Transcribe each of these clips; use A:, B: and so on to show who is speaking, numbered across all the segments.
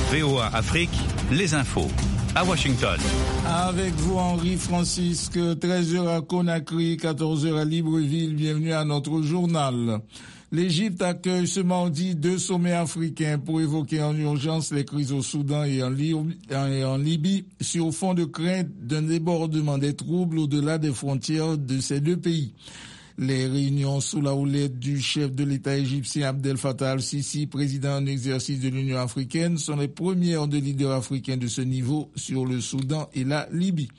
A: VOA Afrique, les infos. À Washington.
B: Avec vous, Henri Francisque, 13h à Conakry, 14h à Libreville. Bienvenue à notre journal. L'Égypte accueille ce mardi 2 sommets africains pour évoquer en urgence les crises au Soudan et en Libye sur fond de crainte d'un débordement des troubles au-delà des frontières de ces deux pays. Les réunions sous la houlette du chef de l'État égyptien Abdel Fattah al-Sisi, président en exercice de l'Union africaine, sont les premières de leaders africains de ce niveau sur le Soudan et la Libye.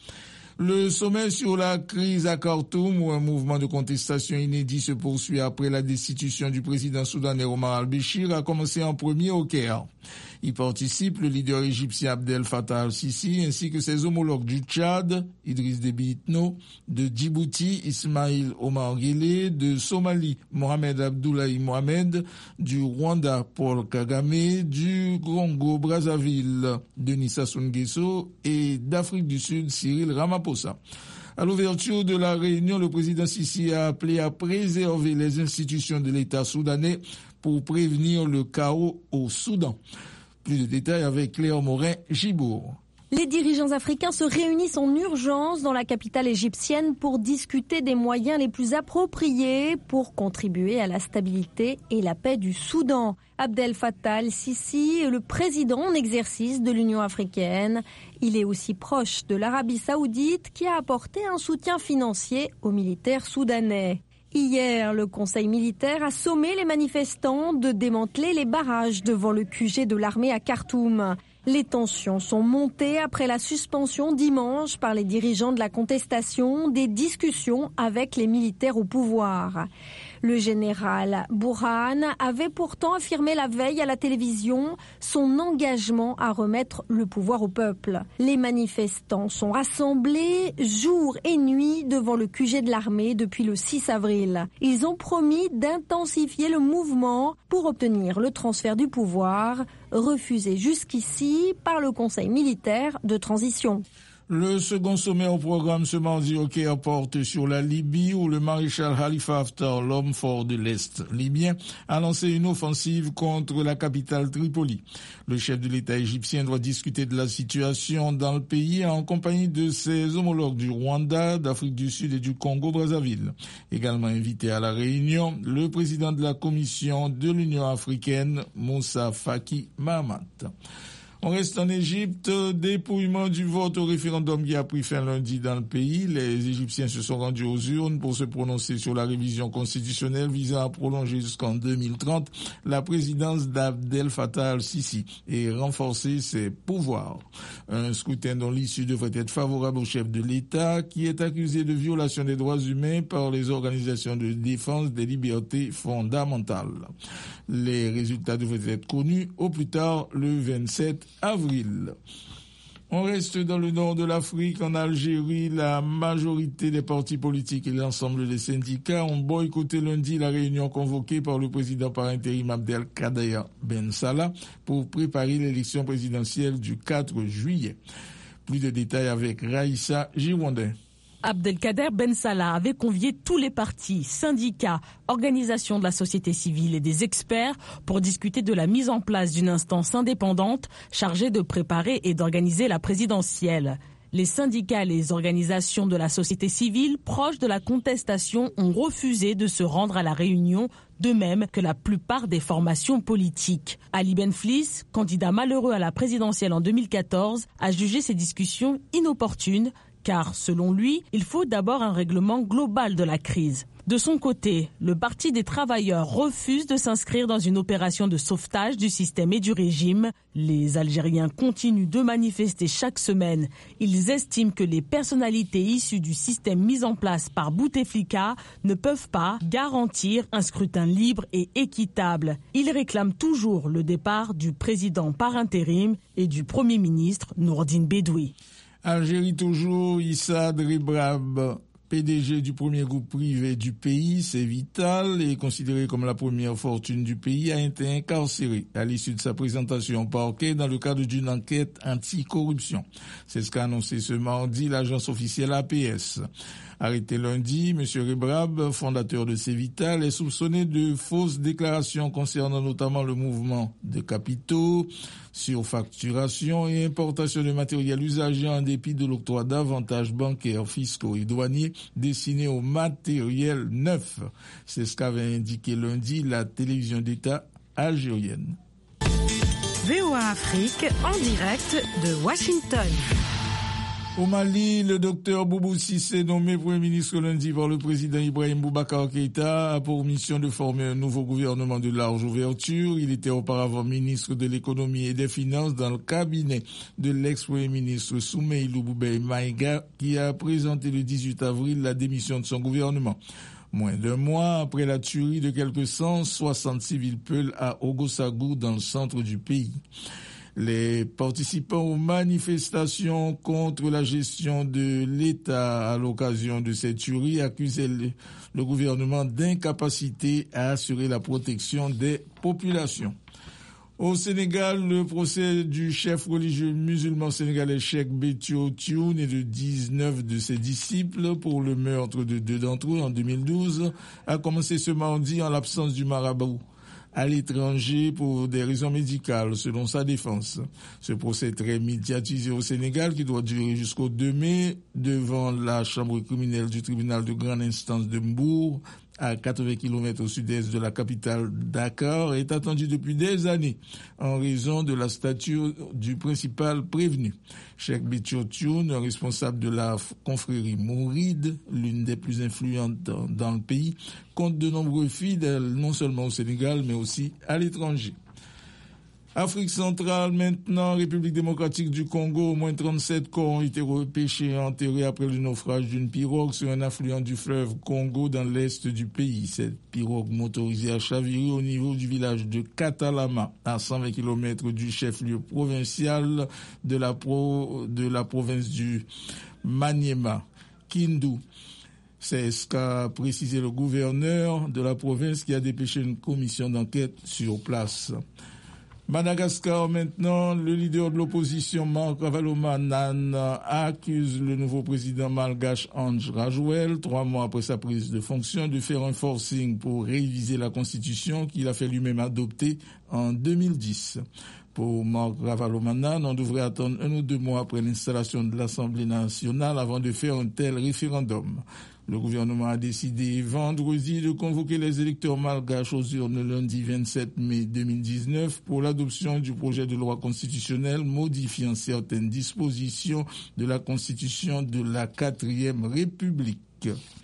B: Le sommet sur la crise à Khartoum, où un mouvement de contestation inédit se poursuit après la destitution du président soudanais Omar al-Béchir, a commencé en premier au Caire. Y participe le leader égyptien Abdel Fattah al-Sisi ainsi que ses homologues du Tchad, Idriss Déby Itno, de Djibouti, Ismaïl Omar Guelleh, de Somalie, Mohamed Abdoulaye Mohamed, du Rwanda, Paul Kagame, du Congo-Brazzaville, Denis Sassou Nguesso et d'Afrique du Sud, Cyril Ramaphosa. À l'ouverture de la réunion, le président Sisi a appelé à préserver les institutions de l'État soudanais pour prévenir le chaos au Soudan. Plus de détails avec Claire Morin-Gibourg.
C: Les dirigeants africains se réunissent en urgence dans la capitale égyptienne pour discuter des moyens les plus appropriés pour contribuer à la stabilité et la paix du Soudan. Abdel Fattah al-Sisi est le président en exercice de l'Union africaine. Il est aussi proche de l'Arabie saoudite qui a apporté un soutien financier aux militaires soudanais. Hier, le Conseil militaire a sommé les manifestants de démanteler les barrages devant le QG de l'armée à Khartoum. Les tensions sont montées après la suspension dimanche par les dirigeants de la contestation des discussions avec les militaires au pouvoir. Le général Burhan avait pourtant affirmé la veille à la télévision son engagement à remettre le pouvoir au peuple. Les manifestants sont rassemblés jour et nuit devant le QG de l'armée depuis le 6 avril. Ils ont promis d'intensifier le mouvement pour obtenir le transfert du pouvoir, refusé jusqu'ici par le Conseil militaire de transition.
B: Le second sommet au programme ce mardi au Caire porte sur la Libye où le maréchal Khalifa Haftar, l'homme fort de l'Est libyen, a lancé une offensive contre la capitale Tripoli. Le chef de l'État égyptien doit discuter de la situation dans le pays en compagnie de ses homologues du Rwanda, d'Afrique du Sud et du Congo-Brazzaville. Également invité à la réunion, le président de la Commission de l'Union africaine, Moussa Faki Mahamat. On reste en Égypte, dépouillement du vote au référendum qui a pris fin lundi dans le pays. Les Égyptiens se sont rendus aux urnes pour se prononcer sur la révision constitutionnelle visant à prolonger jusqu'en 2030 la présidence d'Abdel Fattah al-Sisi et renforcer ses pouvoirs. Un scrutin dont l'issue devrait être favorable au chef de l'État qui est accusé de violation des droits humains par les organisations de défense des libertés fondamentales. Les résultats devraient être connus au plus tard le 27 avril. On reste dans le nord de l'Afrique. En Algérie, la majorité des partis politiques et l'ensemble des syndicats ont boycotté lundi la réunion convoquée par le président par intérim Abdelkader Ben Salah pour préparer l'élection présidentielle du 4 juillet. Plus de détails avec Raïssa Girondin.
D: Abdelkader Ben Salah avait convié tous les partis, syndicats, organisations de la société civile et des experts pour discuter de la mise en place d'une instance indépendante chargée de préparer et d'organiser la présidentielle. Les syndicats et les organisations de la société civile proches de la contestation ont refusé de se rendre à la réunion, de même que la plupart des formations politiques. Ali Benflis, candidat malheureux à la présidentielle en 2014, a jugé ces discussions inopportunes car, selon lui, il faut d'abord un règlement global de la crise. De son côté, le Parti des travailleurs refuse de s'inscrire dans une opération de sauvetage du système et du régime. Les Algériens continuent de manifester chaque semaine. Ils estiment que les personnalités issues du système mis en place par Bouteflika ne peuvent pas garantir un scrutin libre et équitable. Ils réclament toujours le départ du président par intérim et du Premier ministre Nourdine Bedoui.
B: Algérie toujours, Issa Drebrab, PDG du premier groupe privé du pays, c'est Vital, et considéré comme la première fortune du pays, a été incarcéré à l'issue de sa présentation au parquet dans le cadre d'une enquête anti-corruption. C'est ce qu'a annoncé ce mardi l'agence officielle APS. Arrêté lundi, M. Rebrab, fondateur de Cevital, est soupçonné de fausses déclarations concernant notamment le mouvement de capitaux, surfacturation et importation de matériel usagé en dépit de l'octroi d'avantages bancaires, fiscaux et douaniers destinés au matériel neuf. C'est ce qu'avait indiqué lundi la télévision d'État algérienne.
E: VOA Afrique en direct de Washington.
B: Au Mali, le docteur Boubou Cissé, nommé Premier ministre lundi par le président Ibrahim Boubacar Keïta, a pour mission de former un nouveau gouvernement de large ouverture. Il était auparavant ministre de l'économie et des finances dans le cabinet de l'ex-premier ministre Soumeïlou Boubèye Maïga, qui a présenté le 18 avril la démission de son gouvernement. Moins d'un mois après la tuerie de quelques 160 civils Peuls à Ogosagou dans le centre du pays. Les participants aux manifestations contre la gestion de l'État à l'occasion de cette tuerie accusaient le gouvernement d'incapacité à assurer la protection des populations. Au Sénégal, le procès du chef religieux musulman sénégalais Cheikh Béthio Thioune et de 19 de ses disciples pour le meurtre de 2 d'entre eux en 2012 a commencé ce mardi en l'absence du marabout à l'étranger pour des raisons médicales, selon sa défense. Ce procès très médiatisé au Sénégal, qui doit durer jusqu'au 2 mai, devant la chambre criminelle du tribunal de grande instance de Mbour, à 80 km au sud-est de la capitale Dakar, est attendu depuis des années en raison de la stature du principal prévenu. Cheikh Béthio Thioune, responsable de la confrérie Mouride, l'une des plus influentes dans le pays, compte de nombreux fidèles, non seulement au Sénégal, mais aussi à l'étranger. Afrique centrale maintenant, République démocratique du Congo, au moins 37 corps ont été repêchés et enterrés après le naufrage d'une pirogue sur un affluent du fleuve Congo dans l'est du pays. Cette pirogue motorisée a chaviré au niveau du village de Katalama, à 120 km du chef-lieu provincial de la province du Maniema, Kindu. C'est ce qu'a précisé le gouverneur de la province qui a dépêché une commission d'enquête sur place. Madagascar maintenant, le leader de l'opposition Marc Ravalomanane accuse le nouveau président malgache Ange Rajouel, 3 mois après sa prise de fonction, de faire un forcing pour réviser la constitution qu'il a fait lui-même adopter en 2010. Pour Marc Ravalomanane, on devrait attendre 1 ou 2 mois après l'installation de l'Assemblée nationale avant de faire un tel référendum. Le gouvernement a décidé vendredi de convoquer les électeurs malgaches aux urnes lundi 27 mai 2019 pour l'adoption du projet de loi constitutionnelle modifiant certaines dispositions de la Constitution de la 4e République.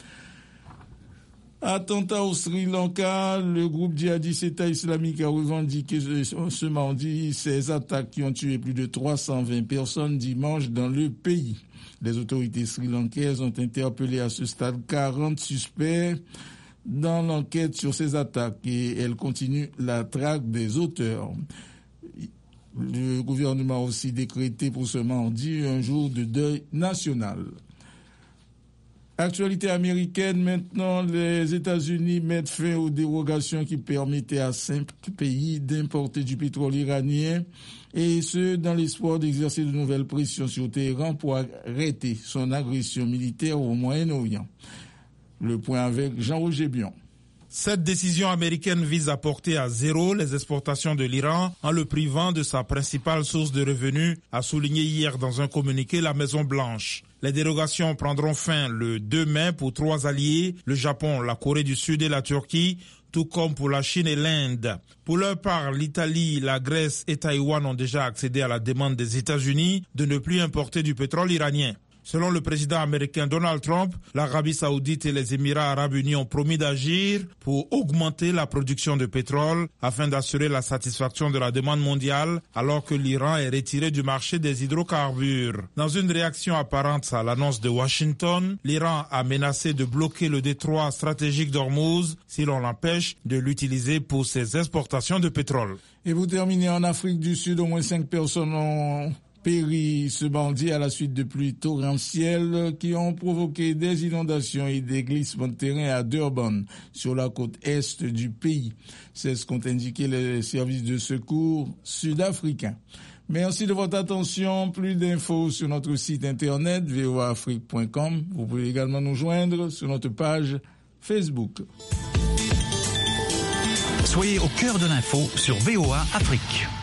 B: Attentat au Sri Lanka, le groupe djihadiste État islamique a revendiqué ce mardi ces attaques qui ont tué plus de 320 personnes dimanche dans le pays. Les autorités sri-lankaises ont interpellé à ce stade 40 suspects dans l'enquête sur ces attaques et elles continuent la traque des auteurs. Le gouvernement a aussi décrété pour ce mardi un jour de deuil national. Actualité américaine maintenant, les États-Unis mettent fin aux dérogations qui permettaient à 5 pays d'importer du pétrole iranien, et ce, dans l'espoir d'exercer de nouvelles pressions sur Téhéran pour arrêter son agression militaire au Moyen-Orient. Le point avec Jean-Roger Bion.
F: Cette décision américaine vise à porter à 0 les exportations de l'Iran en le privant de sa principale source de revenus, a souligné hier dans un communiqué la Maison-Blanche. Les dérogations prendront fin le 2 mai pour 3 alliés, le Japon, la Corée du Sud et la Turquie, tout comme pour la Chine et l'Inde. Pour leur part, l'Italie, la Grèce et Taïwan ont déjà accédé à la demande des États-Unis de ne plus importer du pétrole iranien. Selon le président américain Donald Trump, l'Arabie saoudite et les Émirats arabes unis ont promis d'agir pour augmenter la production de pétrole afin d'assurer la satisfaction de la demande mondiale alors que l'Iran est retiré du marché des hydrocarbures. Dans une réaction apparente à l'annonce de Washington, l'Iran a menacé de bloquer le détroit stratégique d'Ormuz si l'on l'empêche de l'utiliser pour ses exportations de pétrole.
B: Et vous terminez en Afrique du Sud, au moins 5 personnes ont péri ce mardi à la suite de pluies torrentielles qui ont provoqué des inondations et des glissements de terrain à Durban, sur la côte est du pays. C'est ce qu'ont indiqué les services de secours sud-africains. Merci de votre attention. Plus d'infos sur notre site internet voaafrique.com. Vous pouvez également nous joindre sur notre page Facebook.
A: Soyez au cœur de l'info sur VOA Afrique.